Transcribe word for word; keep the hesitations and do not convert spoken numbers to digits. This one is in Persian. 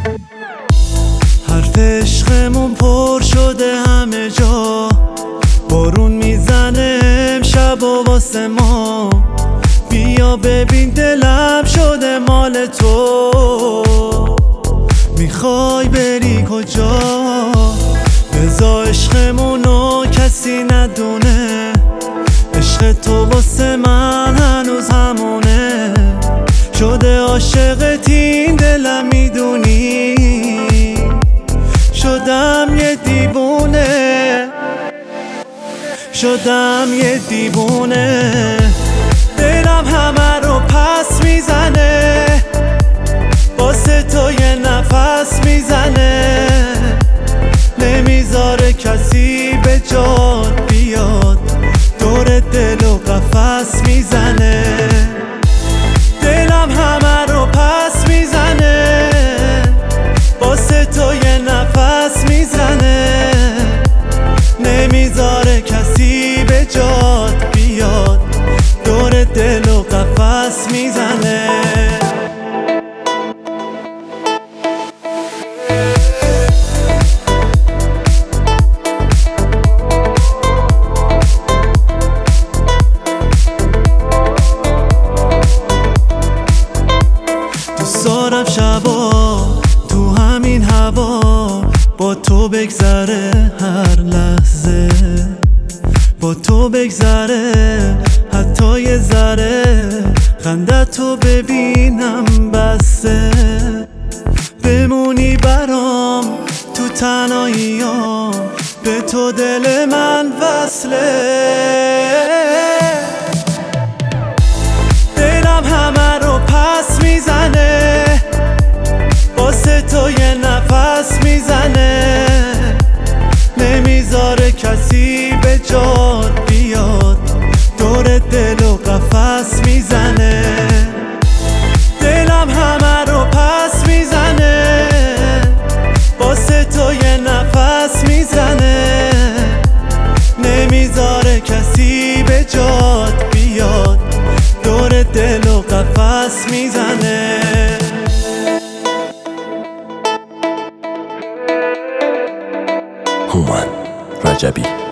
حرف عشقمون پر شده همه جا، بارون میزنه امشب و واسه ما. بیا ببین دلم شده مال تو، میخوای بری کجا؟ بذار عشقمونو کسی ندونه، عشق تو واسه من هنوز همونه. شده عاشقت این دلم میدونی، شدم یه دیوونه، شدم یه دیوونه. دلم همه رو پس میزنه، واسه تو یه نفس میزنه. نمیذاره کسی به جات بیاد، دور دل و قفس میزنه. دلم همه رو پس میزنه، واسه تو یه نفس میزنه. نمیذاره کسی به جات بیاد، دور دل و قفس میزنه. دوست دارم شبا تو همین هوا با تو بگذره، هر لحظه با تو بگذره. حتی یه ذره خنده تو ببینم بسه. بمونی برام تو تنهاییام، به تو دل من وصله. دلم همه رو پس میزنه، واسه تو یه نفس میزنه. نمیذاره کسی به جات بیاد، دور دل و قفس میزنه. دلم همه رو پس میزنه، واسه تو یه نفس میزنه. نمیذاره کسی به جات بیاد، دور دل و قفس میزنه. هومن رجبی